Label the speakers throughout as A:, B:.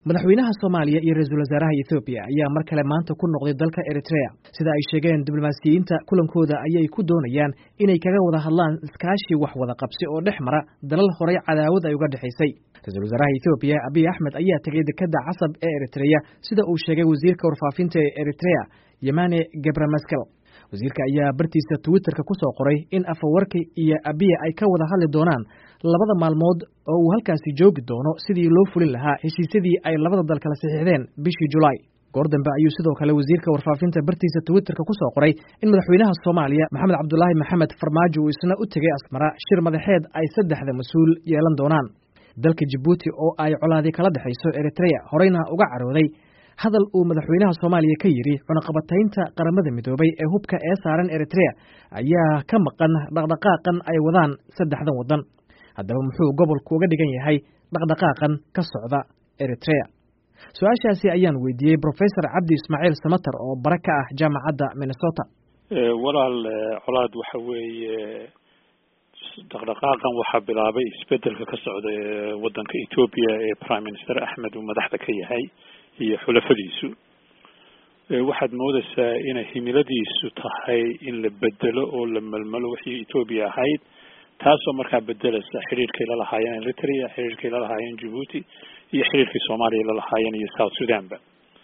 A: madaxweynaha Soomaaliya iyo ra'iisul wasaaraha Ethiopia ayaa mar kale maanta ku noqday dalka Eritrea sida ay sheegeen diblomaasiyiinta kulankooda ayay ku doonayaan inay kaga wada hadlaan iskaashi wax wada qabsi oo dhexmara dalal horay cadaawad ay uga dhaxaysay ra'iisul wasaaraha Ethiopia Abiy Ahmed ayaa tagay dekedda Casab ee Eritrea sida uu sheegay wasiirka warfaafinta ee Eritrea Yemane Gebremeskel wasiirka ayaa bartiisa Twitterka ku soo qoray in Afwerki iyo Abiy ay ka wada hadli doonaan labada maalmood oo uu halkaasi joogi doono sidii loo fulin lahaa heshiisyadii ay labada dal kala saxiixdeen bishii July goordambe ayuu sidoo kale wasiirka warfaafinta bartiisa Twitterka ku soo qoray in madaxweynaha Soomaaliya Maxamed Cabdullaahi Maxamed Farmaajo uu isna u tagay Asmara shir madaxeed ay saddexda mas'uul yeelan doonaan dalka Djibouti oo ay colaadi kala dhaxayso Eritrea horeyna uga carooday hadal uu madaxweynaha Soomaaliya ka yiri cunaqabataynta qaramada midoobay ee hubka ee saaran Eritrea ayaa ka maqan dhaqdhaqaaqan ay wadaan saddexdan wadan haddaba muxuu gobolku uga dhigan yahay dhaqdhaqaaqan ka socda Eritrea su'aashaasi ayaan weydiiyey Professor Cabdi Ismaaciil Samatar oo bara ka ah jaamacadda Minnesota
B: walaal colaad waxa weeye dhaqdhaqaaqan waxa bilaabay isbedelka ka socda wadanka Ethiopia ee Prime Minister Ahmed uu madaxda ka yahay iyo xulafadiisu waxaad moodaysaa inay himiladiisu tahay in la bedelo oo la malmalo wixii Ethiopia ahayd taasoo markaa bedelaysa xiriirkii la lahaayeen Eritrea xiriirkii la lahaayeen Djibouti iyo xiriirkii Soomaaliya la lahaayeen iyo South Sudanba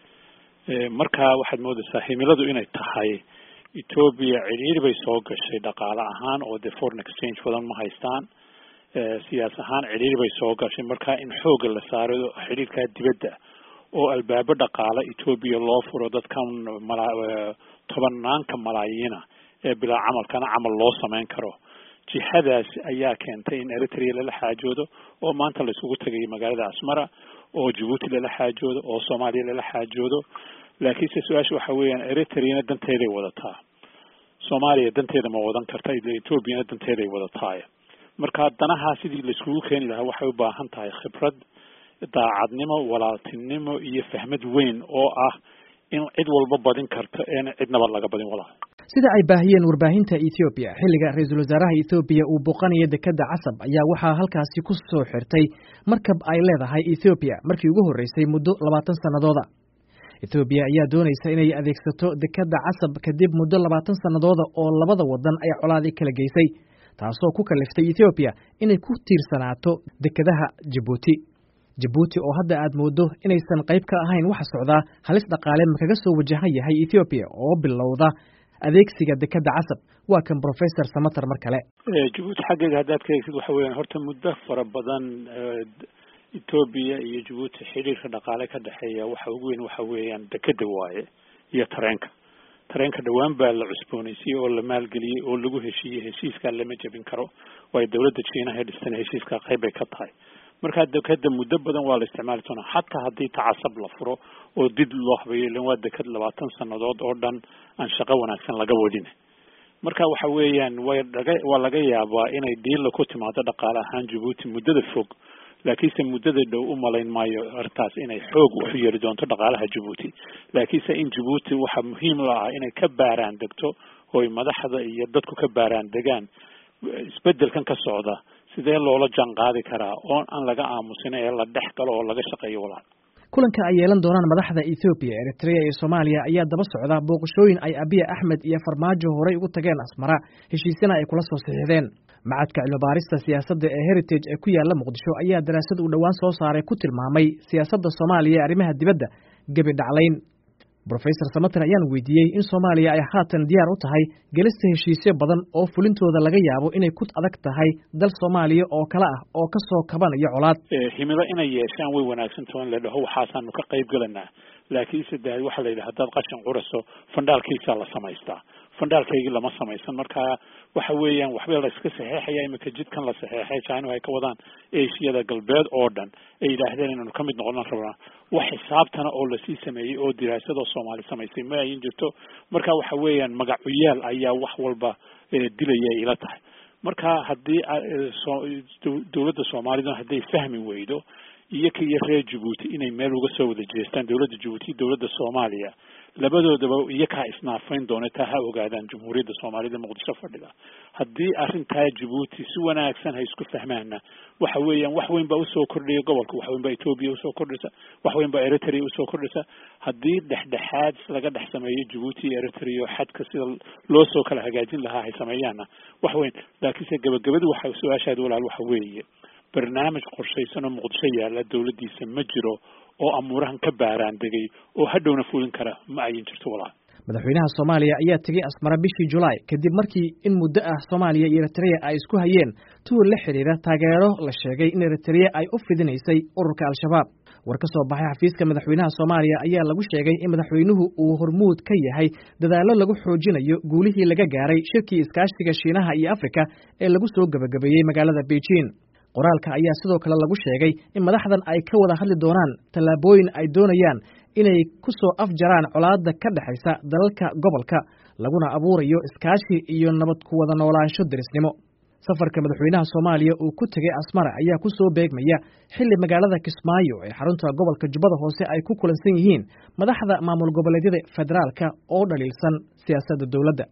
B: markaa waxaad moodaysaa himiladu inay tahay Ethiopia ciriir bay soo gashay dhaqaale ahaan oo the foreign exchange badan ma haystaan siyaas ahaan ciriir bay soo gashay markaa in xoog la saaro xiriirka dibadda oo albaabo dhaqaale Ethiopia loo furo dadkan tobanaanka malaayiina ee bilaa camal loo sameyn karo jihadaas ayaa keentay in Eritrea la xaajoodo oo maanta la isugu tagay magaalada Asmara oo Djibouti la xaajoodo oo Soomaaliya la xaajoodo laakiin su'aashu waxa weeyaan Eritrea danteeday wadataa Soomaaliya danteeda ma wadan kartaa Ethiopia danteeday wadataa marka danaha sidii la isugu keeni lahaa waxay u baahan tahay khibrad daacadnimo walaaltinimo iyo fahmad weyn oo ah in cid walba badin karto ee cidnaba laga badin walaal
A: sida ay baahiyeen warbaahinta Ethiopia xilliga ra'iisul wasaaraha Ethiopia uu booqanayo dekedda Casab ayaa waxaa halkaasi ku soo xirtay markab ay leedahay Ethiopia markii ugu horeysay muddo 20 sanadooda Ethiopia ayaa doonaysa inay adeegsato dekedda Casab kadib muddo 20 sanadooda oo labada wadan ay colaadi kala geysay taasoo ku kaliftay Ethiopia inay ku tiirsanaato dekedaha Djibouti oo hadda aad moodo inaysan qayb ka ahayn waxa socda halis dhaqaale kaga soo wajahan yahay Ethiopia oo bilowda adeegsiga dekedda Casab waa kan Professor Samatar mar kale
B: Djibouti xaggeeda haddaad ka eegtid waxa weeyaan horta muddo fara badan Ethiopia iyo Djibouti xiriirka dhaqaale ka dhaxeeya waxa ugu weyn waxa weeyaan dekedda waaye iyo tareenka dhawaan baa la cusboonaysiiyay oo la maalgeliyay oo lagu heshiiyay heshiiska lama jabin karo way dawladda China dhistay heshiiska qayb ay ka tahay marka dekedda muddo badan waa la isticmaali doonaa xataa haddii Casab la furo oo dib loo habeeyo waa deked 20 sanadood oo dhan aan shaqo wanaagsan laga wadin marka waxa weeyaan waa laga yaabaa inay diil ku timaado dhaqaale ahaan Djibouti muddada fog laakiinse muddada dhow u malayn maayo artaas inay xoog u yeeri doonto dhaqaalaha Djibouti laakiinse in Djibouti waxa muhiim ah inay ka baaraan degto oo madaxda iyo dadku ka baaraan degaan isbedelkan ka socda sidee loola janqaadi karaa oo aan laga aamusin ee la dhex galo oo laga shaqeeyo walaal
A: kulanka ay yeelan doonaan madaxda Ethiopia Eritrea iyo Soomaaliya ayaa daba socda booqashooyin ay Abiy Ahmed iyo Farmaajo horey ugu tageen Asmara heshiisana ay kula soo saxiixdeen macadka cilmi-baarista siyaasadda ee Heritage ee ku yaala Muqdisho ayaa daraasad uu dhawaan soo saaray ku tilmaamay siyaasadda Soomaaliya arrimaha dibadda gabi dhaclayn Professor Samatar ayaan weydiiyey in Soomaaliya ay haatan diyaar u tahay gelista heshiisyo badan oo fulintooda laga yaabo inay ku adag tahay dal Soomaaliya oo kala ah oo ka soo kabanaya colaad
B: himilo inay yeeshaan way wanaagsan tahay la dhaho waxaasaan ka qayb galanaa laakiin sidoo waxa la yiraahdaa dad qashin quraso fandaalkiisa la samaystaa fandaalkayga lama samaysan marka waxa weeyaan waxba la iska saxeexaya imika jidkan la saxeexay China ay ka wadaan Aasiada galbeed oo dhan ay yiraahdeen inuu ka mid noqon rabaa wax xisaabtana oo la sii sameeyay oo diraasado Soomaali samaysay ma ay jirto marka waxa weeyaan magacuyaal ayaa wax walba dilaya ila tahay marka haddii dawladda Soomaalidu hadday fahmi weydo iyo reer Djibouti inay meel uga soo wada jeestaan dawladda Djibouti dawladda Soomaaliya labadoodaba iyaga isnaafayn doona taa ha ogaadaan Jamhuuriyadda Soomaalida Muqdisho fadhida haddii arrinta Djibouti si wanaagsan hay isku fahmaana waxa weeyaan wax weyn baa u soo kordhiyay gobolka wax weyn baa Ethiopia u soo kordhisa wax weyn baa Eritrea u soo kordhisa haddii dhexdhexaad laga dhex sameeyo Djibouti iyo Eritrea xadka sida loo soo kala hagaajin lahaa ay sameeyaan wax weyn laakiin gabagabadu waxa su'aashaadu walaal waxa weeye barnaamij qorshaysan oo Muqdisho yaala dawladdiisa ma jiro oo amuurahan ka baaraan degay oo hadhowna fulin kara ma ayin jirto walaal
A: madaxweynaha Soomaaliya ayaa tagay Asmara bishii July kadib markii in muddo ah Soomaaliya iyo Eritrea ay isku hayeen tuur la xiriira taageero la sheegay in Eritrea ay u fidinaysay ururka Al-Shabaab war ka soo baxay xafiiska madaxweynaha Soomaaliya ayaa lagu sheegay in madaxweynuhu uu hormuud ka yahay dadaalo lagu xoojinayo guulihii laga gaaray shirkii iskaashiga Shiinaha iyo Afrika ee lagu soo gabagabeeyay magaalada Beijing qoraalka ayaa sidoo kale lagu sheegay in madaxdan ay ka wada hadli doonaan tallaabooyin ay doonayaan inay ku soo afjaraan colaadda ka dhaxaysa dalalka gobolka laguna abuurayo iskaashi iyo nabad ku wada noolaansho derisnimo safarka madaxweynaha Soomaaliya uu ku tagay Asmara ayaa ku soo beegmaya xilli magaalada Kismaayo ee xarunta gobolka Jubbada Hoose ay ku kulansan yihiin madaxda maamul goboleedyada federaalka oo dhaliilsan siyaasadda dawladda